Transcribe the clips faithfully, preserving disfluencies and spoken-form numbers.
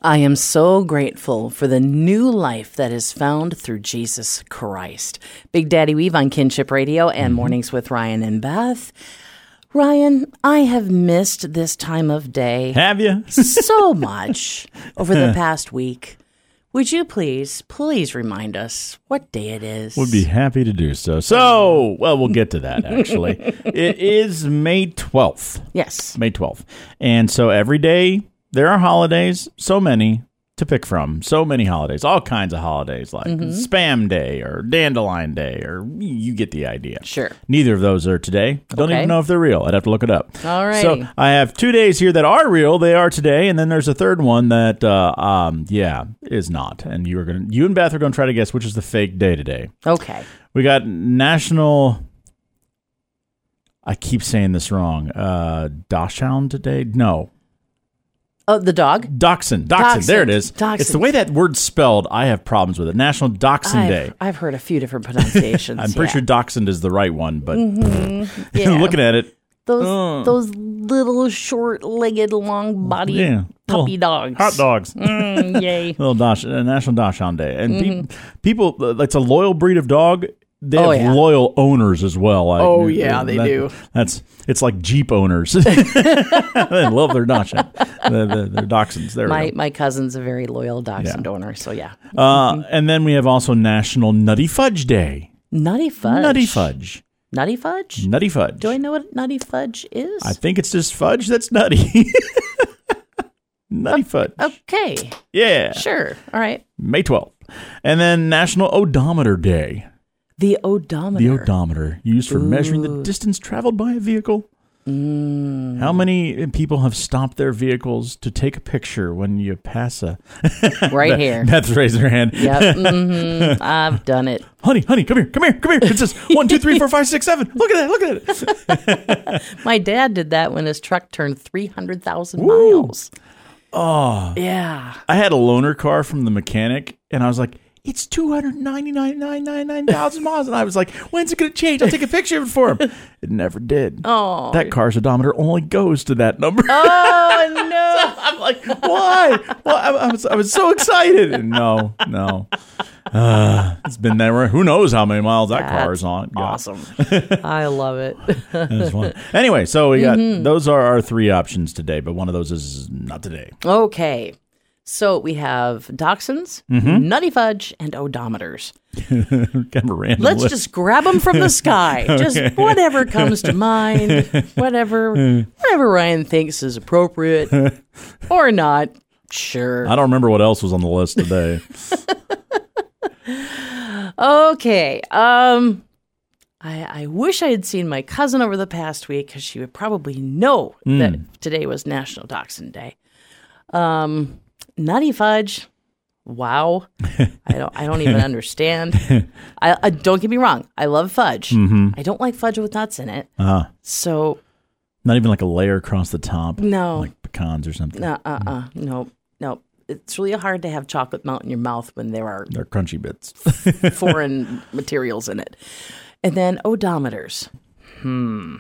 I am so grateful for the new life that is found through Jesus Christ. Big Daddy Weave on Kinship Radio and mm-hmm. Mornings with Ryan and Beth. Ryan, I have missed this time of day. Have you? so much over the past week. Would you please, please remind us what day it is? Would be happy to do so. So, well, we'll get to that, actually. It is May twelfth. Yes. May twelfth. And so every day there are holidays, so many to pick from. So many holidays, all kinds of holidays, like mm-hmm. Spam Day or Dandelion Day, or you get the idea. Sure. Neither of those are today. Don't okay. even know if they're real. I'd have to look it up. All right. So I have two days here that are real. They are today, and then there's a third one that, uh, um, yeah, is not. And you are gonna, you and Beth are going to try to guess which is the fake day today. Okay. We got National. I keep saying this wrong. Uh, Dachshund today? No. Oh, the dog? Dachshund. Dachshund. There it is. Dachshund. It's the way that word's spelled. I have problems with it. National Dachshund I've, Day. I've heard a few different pronunciations. I'm pretty yeah. sure Dachshund is the right one, but mm-hmm. yeah. looking at it. Those uh, those little short-legged, long-bodied yeah. puppy dogs. Hot dogs. Mm, yay. Little Dash, uh, National Dachshund Day. And mm-hmm. pe- people, uh, it's a loyal breed of dog. They oh, have yeah. loyal owners as well. Like, oh, yeah, they that, do. That's It's like Jeep owners. They love their Dachshund. Their, their, their Dachshunds. There my, we go. my cousin's a very loyal Dachshund yeah. owner, so yeah. Uh, mm-hmm. And then we have also National Nutty Fudge Day. Nutty Fudge? Nutty Fudge. Nutty Fudge? Nutty Fudge. Do I know what Nutty Fudge is? I think it's just fudge that's nutty. Nutty Fudge. Okay. Yeah. Sure. All right. May twelfth. And then National Odometer Day. The odometer. The odometer, used for Ooh. measuring the distance traveled by a vehicle. Mm. How many people have stopped their vehicles to take a picture when you pass a... right Beth, here. Beth raised her hand. Yep. Mm-hmm. I've done it. Honey, honey, come here, come here, come here. It says one, two, three, four, five, six, seven. Look at that, look at it. My dad did that when his truck turned three hundred thousand miles. Oh. Yeah. I had a loaner car from the mechanic, and I was like, it's two hundred ninety-nine thousand nine hundred ninety-nine thousand miles. And I was like, when's it going to change? I'll take a picture of it for him. It never did. Oh. That car's odometer only goes to that number. Oh, no. So I'm like, why? Well, I, I, was, I was so excited. And no, no. Uh, it's been there. Who knows how many miles that That's car is on. God. Awesome. I love it. That's fun. Anyway, so we got, mm-hmm. those are our three options today, but one of those is not today. Okay. So we have dachshunds, mm-hmm. Nutty Fudge, and odometers. kind of a random Let's list. just grab them from the sky. okay. Just whatever comes to mind, whatever, whatever Ryan thinks is appropriate or not. Sure. I don't remember what else was on the list today. Okay. Um, I, I wish I had seen my cousin over the past week because she would probably know mm. that today was National Dachshund Day. Um. Nutty Fudge, wow! I don't. I don't even understand. I, I don't get me wrong. I love fudge. Mm-hmm. I don't like fudge with nuts in it. Uh-huh. So, not even like a layer across the top. No, like pecans or something. No, uh, uh, no, no. It's really hard to have chocolate melt in your mouth when there are they're crunchy bits, foreign materials in it. And then odometers. Hmm.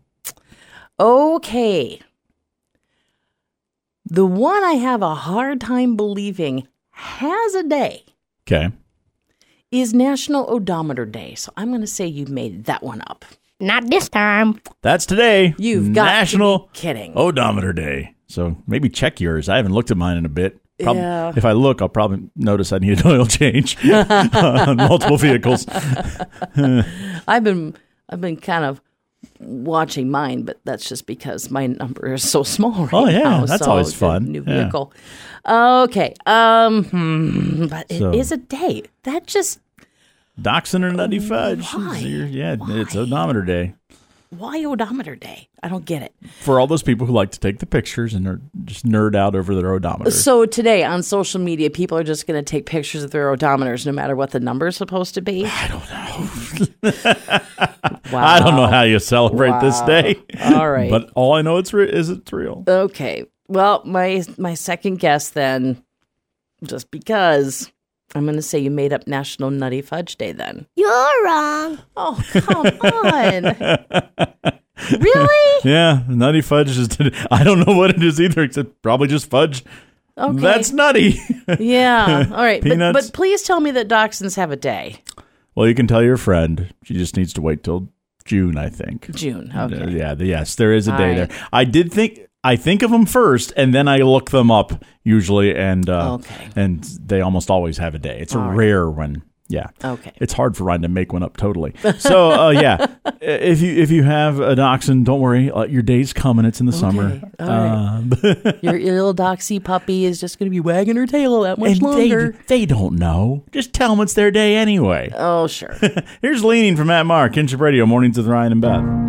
Okay. The one I have a hard time believing has a day. Okay. Is National Odometer Day. So I'm going to say you made that one up. Not this time. That's today. You've got National to be kidding. Odometer Day. So maybe check yours. I haven't looked at mine in a bit. Prob- yeah. If I look, I'll probably notice I need an oil change on multiple vehicles. I've been I've been kind of watching mine, but that's just because my number is so small right now. Oh yeah, now, that's so always fun. New yeah. vehicle. Okay, um, hmm, but it So. is a day. That just Dachshund or Nutty Fudge. Why? Yeah, Why? It's Odometer Day. Why Odometer Day? I don't get it. For all those people who like to take the pictures and are just nerd out over their odometer. So today on social media, people are just going to take pictures of their odometers no matter what the number is supposed to be? I don't know. Wow. I don't know how you celebrate Wow. this day. All right. But all I know it's re- is it's real. Okay. Well, my my second guess then, just because, I'm going to say you made up National Nutty Fudge Day then. You're wrong. Oh, come on. Really? Yeah, Nutty Fudge is. I don't know what it is either, except probably just fudge Okay. That's nutty. Yeah. All right. But, Peanuts. but please tell me that dachshunds have a day. Well, you can tell your friend. She just needs to wait till June, I think. June. Uh, Okay. yeah. The, yes, there is a All day right. there. I did think. I think of them first, and then I look them up usually, and uh, Okay. and they almost always have a day. It's a All right. rare one. Yeah. Okay. It's hard for Ryan to make one up totally. So uh, yeah, if you if you have a dachshund, don't worry. Uh, your day's coming. It's in the summer. All right. Uh, Your, your little doxy puppy is just going to be wagging her tail that much and longer. they they don't know. Just tell them it's their day anyway. Oh, sure. Here's Leaning from Matt Marr, Kinship Radio, Mornings with Ryan and Beth.